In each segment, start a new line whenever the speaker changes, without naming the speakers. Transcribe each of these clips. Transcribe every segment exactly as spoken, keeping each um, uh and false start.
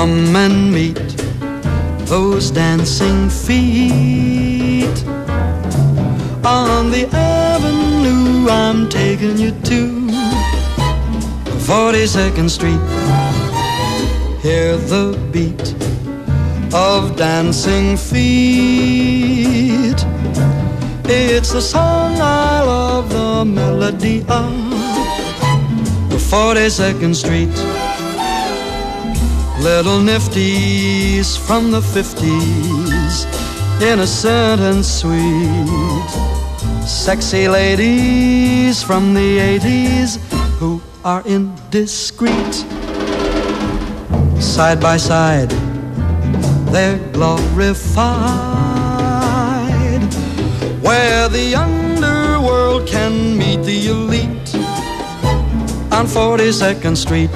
Come and meet those dancing feet. On the avenue I'm taking you to forty-second Street. Hear the beat of dancing feet. It's the song I love, the melody of the forty-second Street. Little nifties from the fifties, innocent and sweet. Sexy ladies from the eighties who are indiscreet. Side by side, they're glorified, where the underworld can meet the elite on forty-second Street.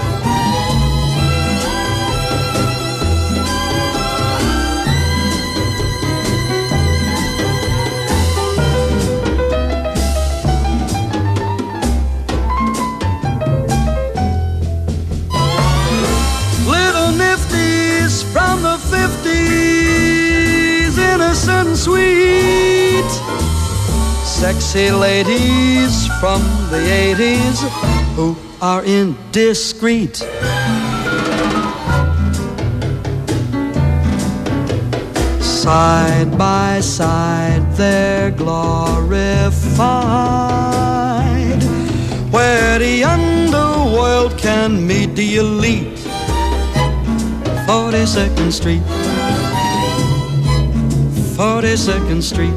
And sweet, sexy ladies from the eighties who are indiscreet. Side by side they're glorified, where the underworld can meet the elite. forty-second Street, forty-second Street.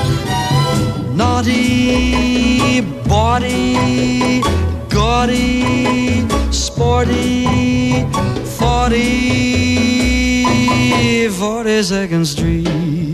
Naughty, bawdy, gaudy, sporty, forty, forty-second Street.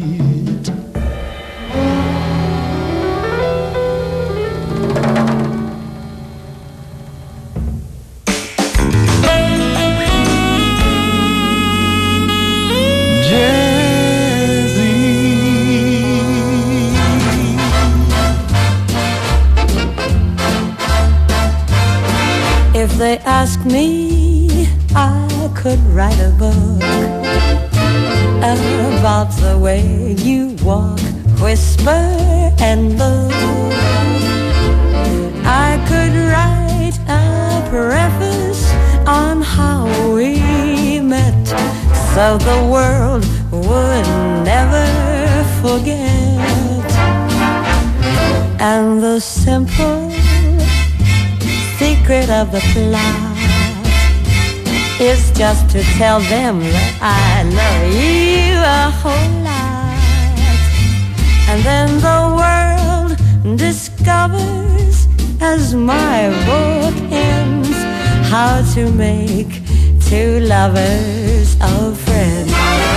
If they ask me, I could write a book about the way you walk, whisper, and look. I could write a preface on how we met, so the world would never forget. And the simple secret of the plot is just to tell them that I love you a whole lot. And then the world discovers, as my book ends, how to make two lovers of friends.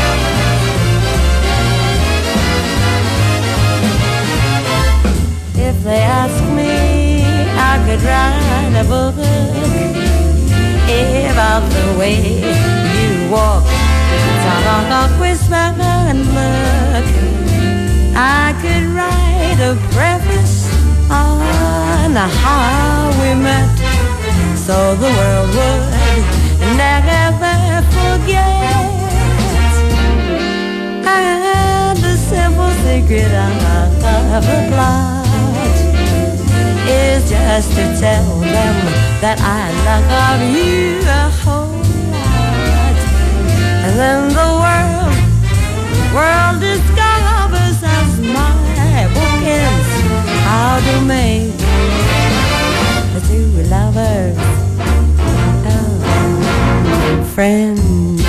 If they ask me, I could write a book about the way you walk, talk, whisper, and look. I could write a preface on how we met, so the world would never forget. And the simple secret of the plot is just to tell them that I love you a whole lot. And then the world, world discovers, as my book ends, how to make the two lovers oh, friends.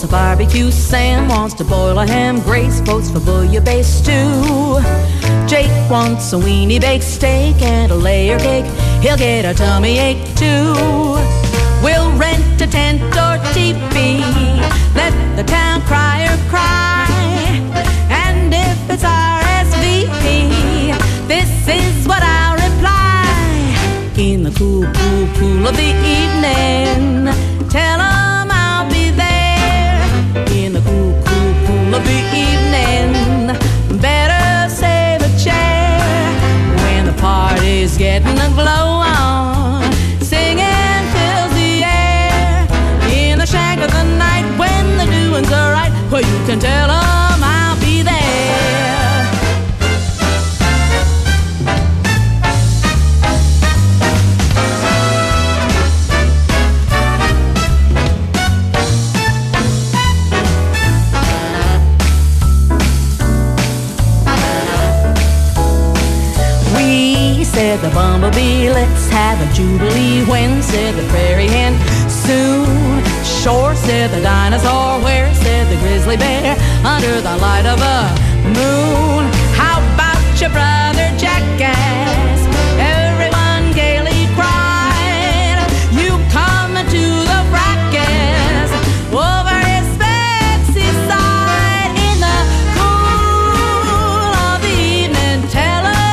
wants a barbecue, Sam wants to boil a ham, Grace votes for bouillabaisse stew. Jake wants a weenie baked steak and a layer cake, he'll get a tummy ache too. We'll rent a tent or teepee, let the town crier cry, and if it's R S V P, this is what I'll reply. In the cool, cool, cool of the evening, tell 'em I'll be there. In the cool, cool, cool of the evening, better save a chair. When the party's getting a glow on, singing fills the air. In the shack of the night, when the doings are right, well, you can tell 'em I'll be there. Said the bumblebee, let's have a jubilee. When, said the prairie hen, soon. Shore, said the dinosaur. Where, said the grizzly bear, under the light of a moon. How about your brother jackass? Everyone gaily cried. You coming to the fracas over his sexy side. In the cool of the evening, tell him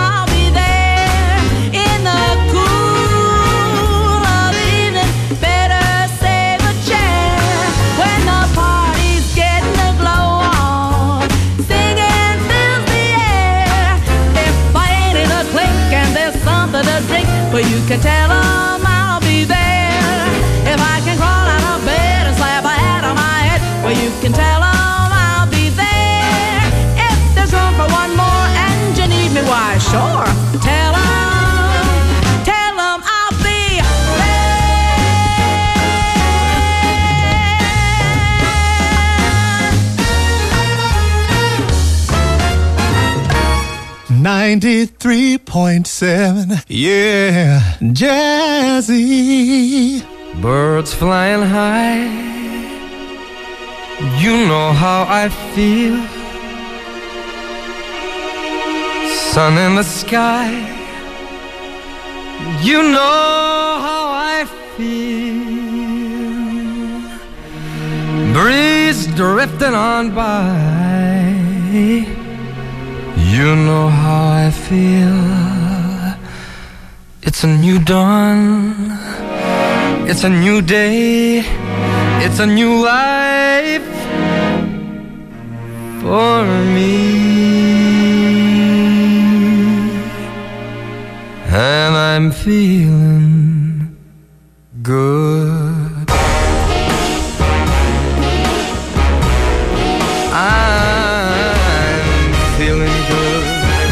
well, you can tell 'em I'll be there. If I can crawl out of bed and slap a hat on my head, well, you can tell 'em I'll be there. If there's room for one more and you need me, why, sure. Tell 'em, tell 'em I'll be
there. ninety-three point seven, yeah, Jazzy.
Birds flying high, you know how I feel. Sun in the sky, you know how I feel. Breeze drifting on by, you know how I feel. It's a new dawn, it's a new day, it's a new life for me. And I'm feeling good. I'm feeling good.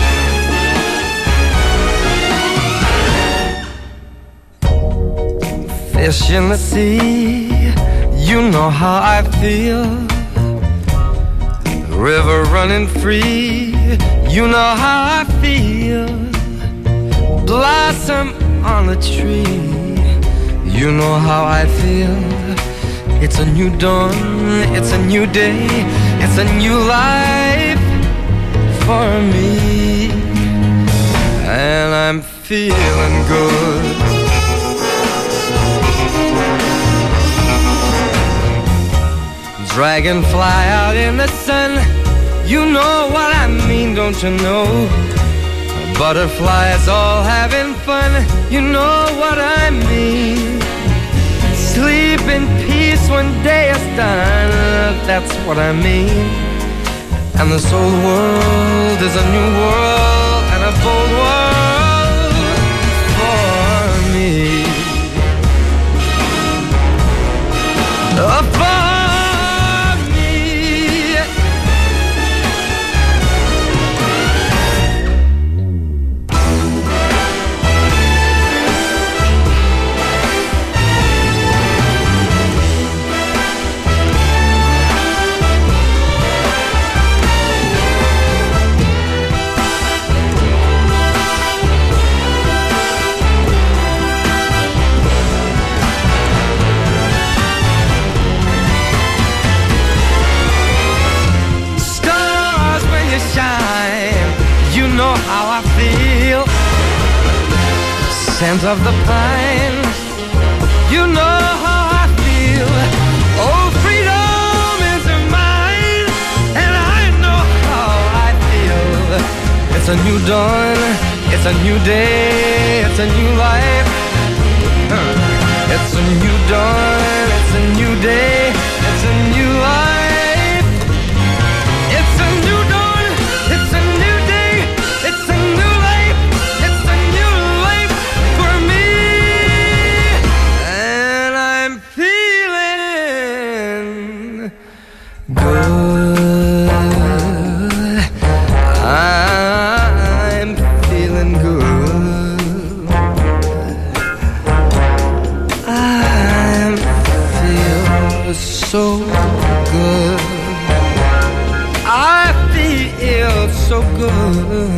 Fish in the sea, you know how I feel. River running free, you know how I feel. Blossom on the tree, you know how I feel. It's a new dawn, it's a new day, it's a new life for me. And I'm feeling good. Dragonfly out in the sun, you know what I mean, don't you know? Butterflies all having fun, you know what I mean. Sleep in peace when day is done, that's what I mean. And this old world is a new world and a bold world for me. A for scent of the pine. You know how I feel. Oh, freedom is mine, and I know how I feel. It's a new dawn, it's a new day, it's a new life. It's a new dawn, it's a new day, it's a new life. It's a new dawn, it's a new day, it's a new life. It's a new life for me, and I'm feeling good. I'm feeling good. I feel so good. I feel so good.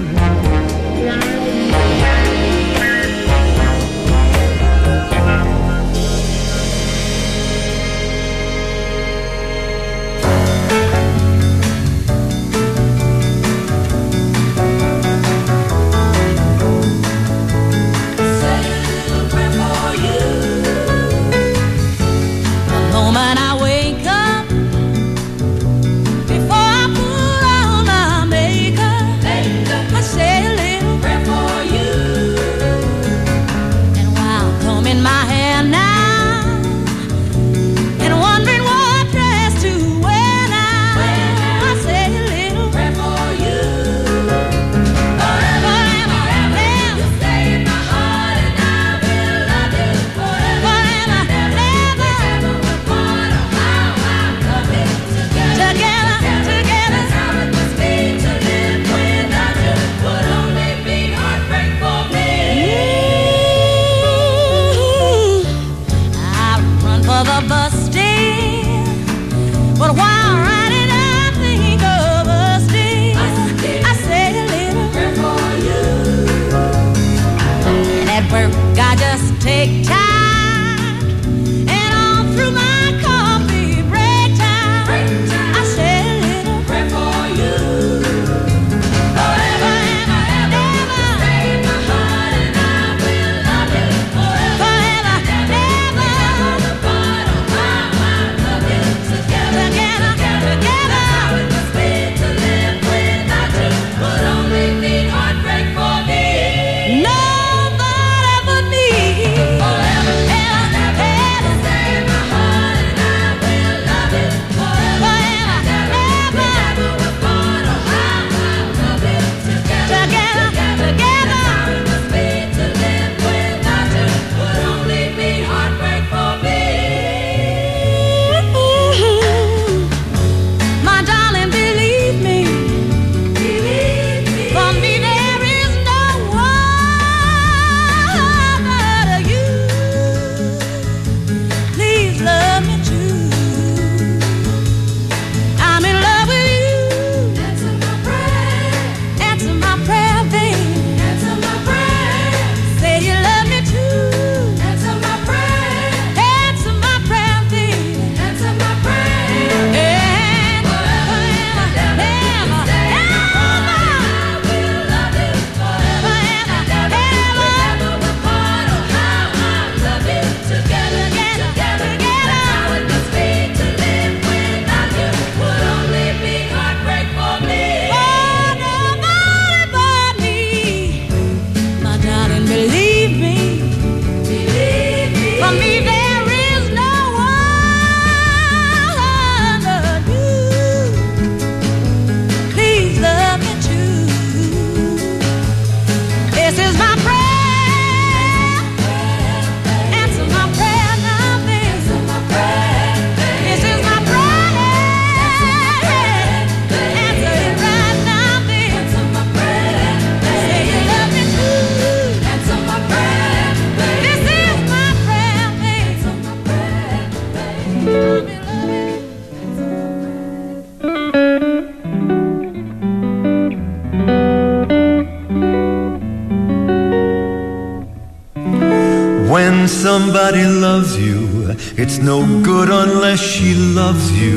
When somebody loves you, it's no good unless she loves you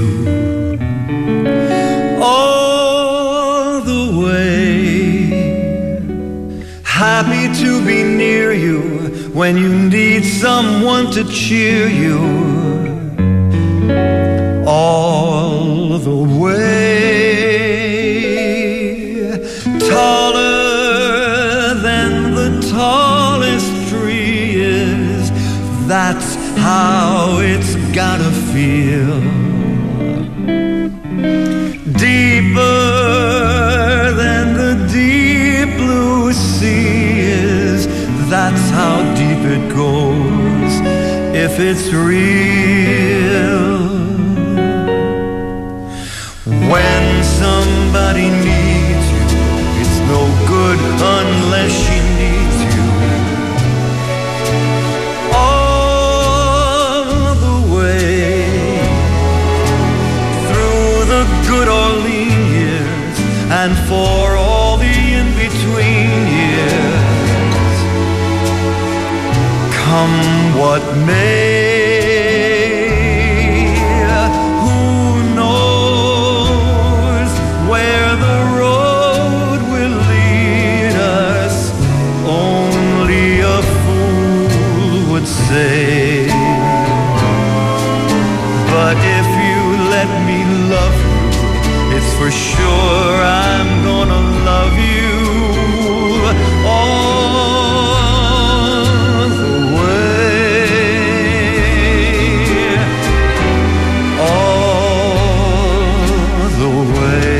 all the way. happy to be near you when you need someone to cheer you all the way. Taller than the tallest tree is, that's how it's gotta feel. Deeper than the deep blue sea is, that's how deep it goes if it's real. When somebody needs you, it's no good unless she needs you. All the way through the good or lean years, and for all the in-between years, come what may. Who knows where the road will lead us? Only a fool would say. But if you let me love you, it's for sure I'm gonna love you all the way, all the way.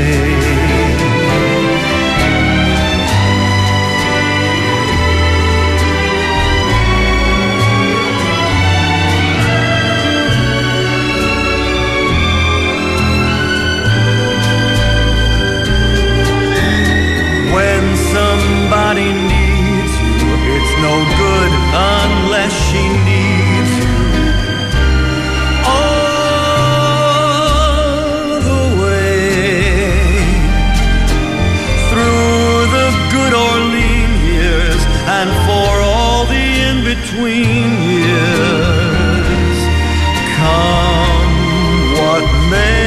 When somebody needs you, it's no good unless she needs you. All the way through the good or lean years, and for all the in-between years, come what may.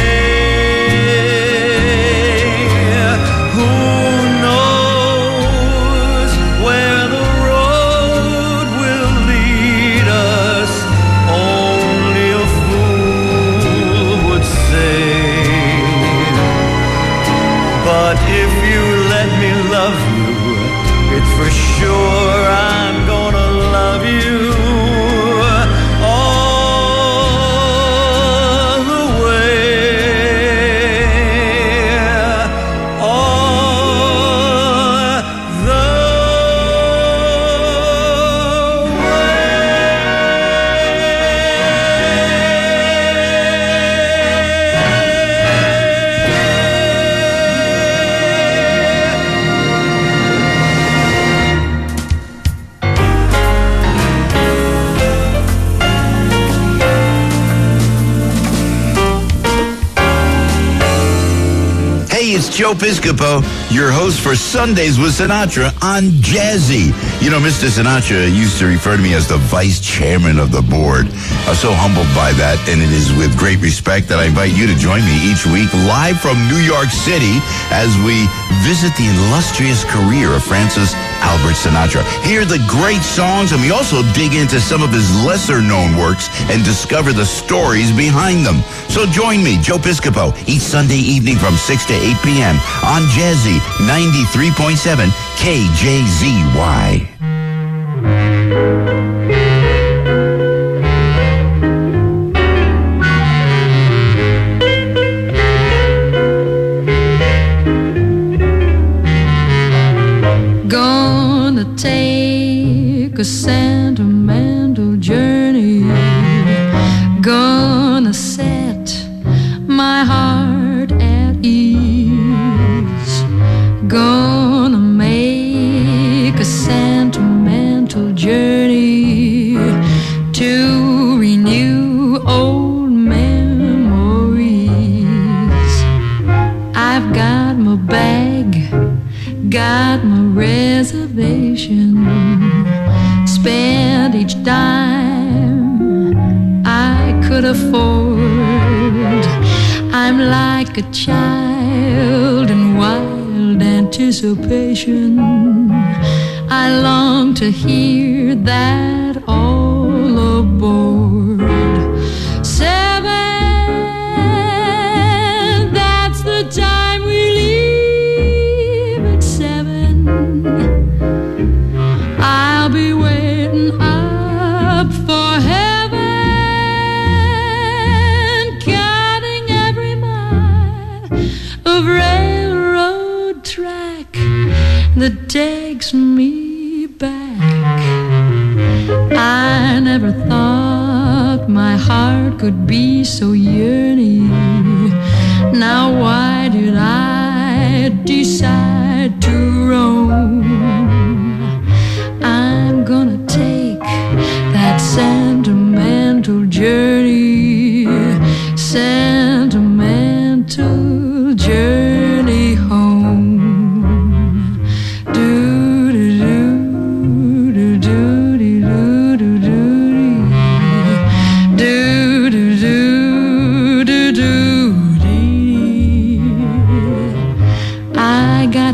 But if you let me love you, it's for sure I'm gonna love you all the way, all the
It's Joe Piscopo, your host for Sundays with Sinatra on Jazzy. You know, Mister Sinatra used to refer to me as the vice chairman of the board. I'm so humbled by that, and it is with great respect that I invite you to join me each week live from New York City as we visit the illustrious career of Francis Albert Sinatra. Hear the great songs, and we also dig into some of his lesser-known works and discover the stories behind them. So join me, Joe Piscopo, each Sunday evening from six to eight p.m. on Jazzy ninety-three point seven K J Z Y.
Gonna take a sentimental journey, gonna set my heart at ease, gonna make a sentimental journey to renew old memories. I've got my bag, got my reservation, spent each dime I could afford. I'm like a child in wild anticipation. I long to hear that all aboard. Seven, that's the time we leave at seven. I'll be waiting up for heaven, counting every mile of railroad track that takes me back. I never thought my heart could be so yearning. Now why did I decide to roam? I'm gonna take that sentimental journey, sentimental journey home. I got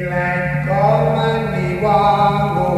Daylight come and me want go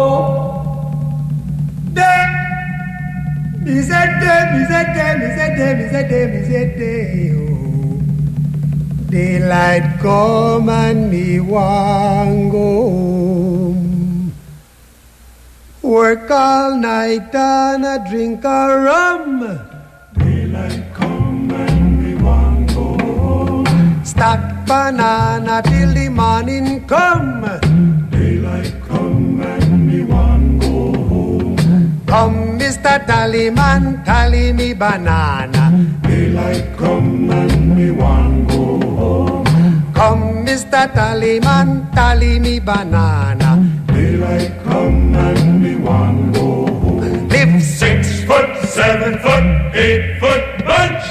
home. Day, me say day, me say day, me say day, me say day, me say day. Oh. Daylight come and me want go home. Work all night and a drink a rum. Daylight come and me want go home. Stack banana till the morning come. Daylight come and me want go home. Come, Mister Tallyman, tally me banana. Daylight come and me want go home. Come, Mister Tallyman, tally me banana. Daylight come and me want go home. Live six foot, seven foot, eight foot bunch.